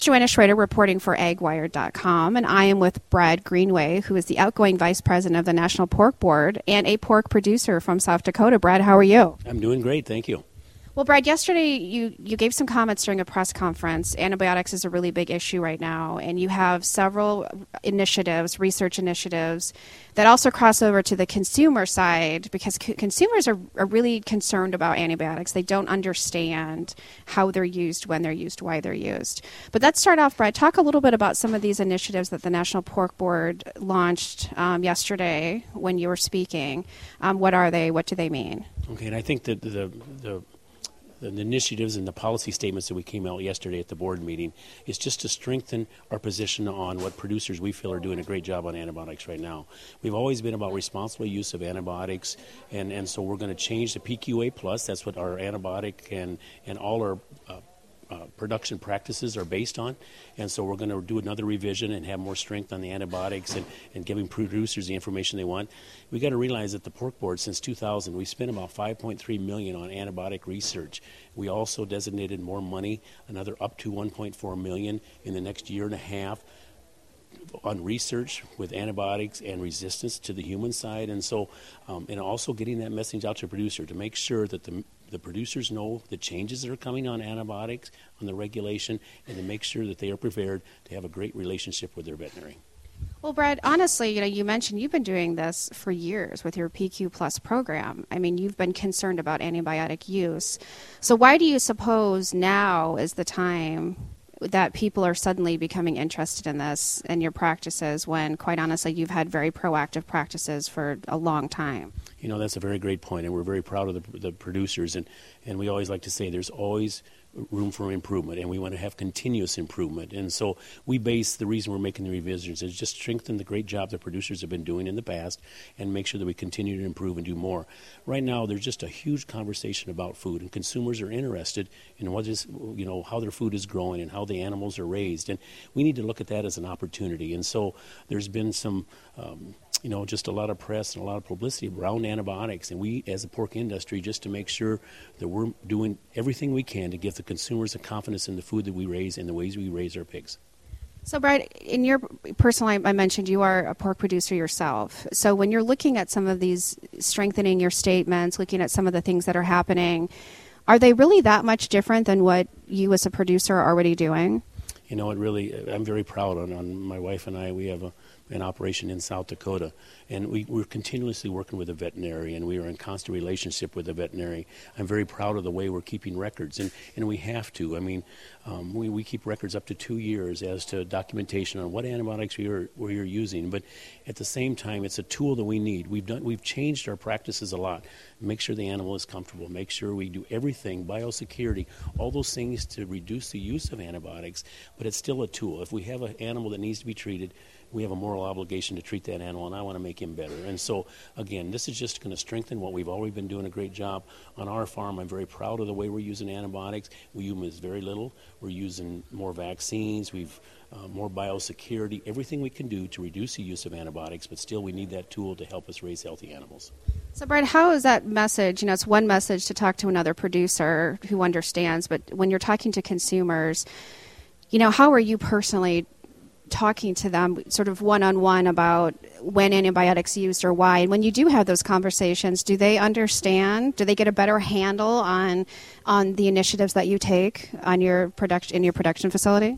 Joanna Schrader reporting for AgWire.com, and I am with Brad Greenway, who is the outgoing vice president of the National Pork Board and a pork producer from South Dakota. Brad, how are you? I'm doing great, thank you. Well, Brad, yesterday you gave some comments during a press conference. Antibiotics is a really big issue right now, and you have several initiatives, research initiatives, that also cross over to the consumer side because consumers are really concerned about antibiotics. They don't understand how they're used, when they're used, why they're used. But let's start off, Brad. Talk a little bit about some of these initiatives that the National Pork Board launched yesterday when you were speaking. What are they? What do they mean? Okay, and I think that the initiatives and the policy statements that we came out yesterday at the board meeting is just to strengthen our position on what producers we feel are doing a great job on antibiotics right now. We've always been about responsible use of antibiotics, and so we're going to change the PQA Plus. That's what our antibiotic and all our production practices are based on, and so we're going to do another revision and have more strength on the antibiotics and giving producers the information they want. We got to realize that the Pork Board, since 2000, we spent about $5.3 million on antibiotic research. We also designated more money, another up to $1.4 million in the next year and a half on research with antibiotics and resistance to the human side, and so and also getting that message out to the producer to make sure that the producers know the changes that are coming on antibiotics, on the regulation, and to make sure that they are prepared to have a great relationship with their veterinarian. Well, Brad, honestly, you mentioned you've been doing this for years with your PQ Plus program. I mean, you've been concerned about antibiotic use. So why do you suppose now is the time that people are suddenly becoming interested in this and your practices when, quite honestly, you've had very proactive practices for a long time? You know, that's a very great point, and we're very proud of the producers, and we always like to say there's always room for improvement, and we want to have continuous improvement. And so we base the reason we're making the revisions is just strengthen the great job the producers have been doing in the past and make sure that we continue to improve and do more. Right now, there's just a huge conversation about food, and consumers are interested in what is, how their food is growing and how the animals are raised, and we need to look at that as an opportunity. And so there's been some just a lot of press and a lot of publicity around antibiotics, and we as a pork industry just to make sure that we're doing everything we can to give the consumers the confidence in the food that we raise and the ways we raise our pigs. So, Brad, in your personal, I mentioned you are a pork producer yourself. So when you're looking at some of these, strengthening your statements, looking at some of the things that are happening, are they really that much different than what you as a producer are already doing? You know, I'm very proud on my wife and I. We have an operation in South Dakota, and we're continuously working with a veterinary, and we are in constant relationship with the veterinary. I'm very proud of the way we're keeping records, and we have to. I mean, we keep records up to 2 years as to documentation on what antibiotics we're using, but at the same time, it's a tool that we need. We've changed our practices a lot. Make sure the animal is comfortable, make sure we do everything, biosecurity, all those things to reduce the use of antibiotics, but it's still a tool. If we have an animal that needs to be treated, we have a moral obligation to treat that animal, and I want to make him better. And so, again, this is just going to strengthen what we've already been doing a great job on our farm. I'm very proud of the way we're using antibiotics. We use them as very little. We're using more vaccines. We've more biosecurity, everything we can do to reduce the use of antibiotics, but still we need that tool to help us raise healthy animals. So, Brad, how is that message? It's one message to talk to another producer who understands, but when you're talking to consumers, how are you personally talking to them sort of one-on-one about when antibiotics used or why? And when you do have those conversations, do they understand? Do they get a better handle on the initiatives that you take on your production facility?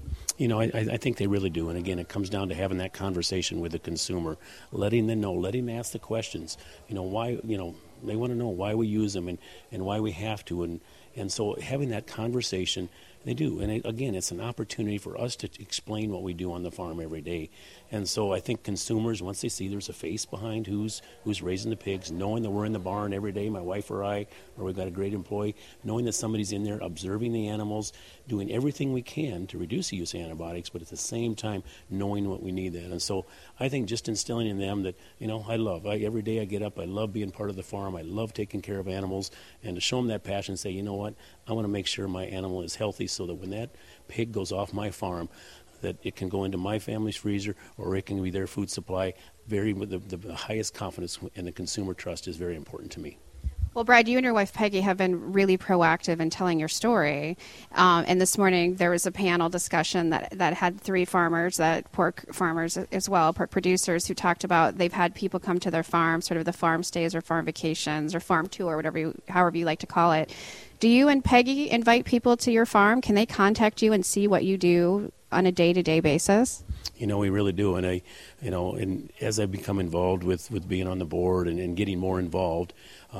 I think they really do. And again, it comes down to having that conversation with the consumer, letting them know, letting them ask the questions. Why, they want to know why we use them and why we have to. And so having that conversation, they do. And again, it's an opportunity for us to explain what we do on the farm every day. And so I think consumers, once they see there's a face behind who's raising the pigs, knowing that we're in the barn every day, my wife or I, or we've got a great employee, knowing that somebody's in there observing the animals, doing everything we can to reduce the use of antibiotics, but at the same time knowing what we need that. And so I think just instilling in them that, every day I get up, I love being part of the farm, I love taking care of animals, and to show them that passion, say, you know what, I want to make sure my animal is healthy so that when that pig goes off my farm, that it can go into my family's freezer or it can be their food supply. The highest confidence and the consumer trust is very important to me. Well, Brad, you and your wife Peggy have been really proactive in telling your story. And this morning there was a panel discussion that had three farmers, pork farmers as well, pork producers, who talked about they've had people come to their farm, sort of the farm stays or farm vacations or farm tour, however you like to call it. Do you and Peggy invite people to your farm? Can they contact you and see what you do on a day-to-day basis? We really do, and and as I become involved with being on the board and getting more involved,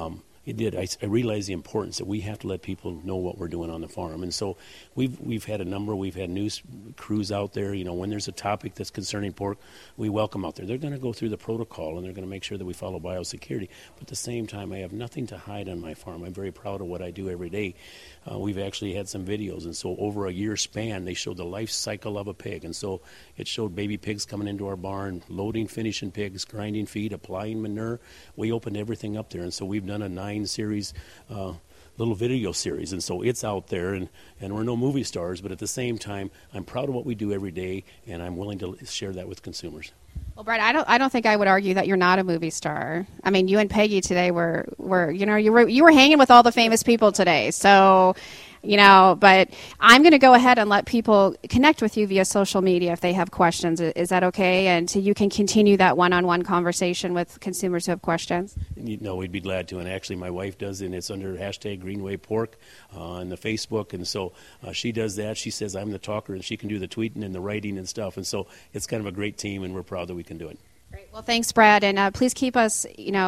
I realize the importance that we have to let people know what we're doing on the farm. And so we've had news crews out there. When there's a topic that's concerning pork, we welcome out there. They're going to go through the protocol and they're going to make sure that we follow biosecurity. But at the same time, I have nothing to hide on my farm. I'm very proud of what I do every day. We've actually had some videos, and so over a year span, they showed the life cycle of a pig. And so it showed baby pigs coming into our barn, loading, finishing pigs, grinding feed, applying manure. We opened everything up there, and so we've done a 9-series little video series, and so it's out there, and we're no movie stars, but at the same time, I'm proud of what we do every day, and I'm willing to share that with consumers. Well, Brad, I don't think I would argue that you're not a movie star. I mean, you and Peggy today were you were hanging with all the famous people today. So, but I'm going to go ahead and let people connect with you via social media if they have questions. Is that okay? And so you can continue that one-on-one conversation with consumers who have questions. We'd be glad to. And actually, my wife does, and it's under #GreenwayPork on the Facebook. And so she does that. She says I'm the talker, and she can do the tweeting and the writing and stuff. And so it's kind of a great team, and we're proud that we can do it. Great. Well, thanks, Brad, and please keep us,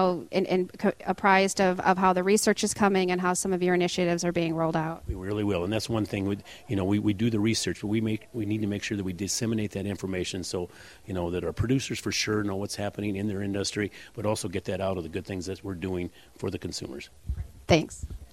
apprised of how the research is coming and how some of your initiatives are being rolled out. We really will, and that's one thing. We do the research, but we need to make sure that we disseminate that information so that our producers for sure know what's happening in their industry, but also get that out of the good things that we're doing for the consumers. Thanks.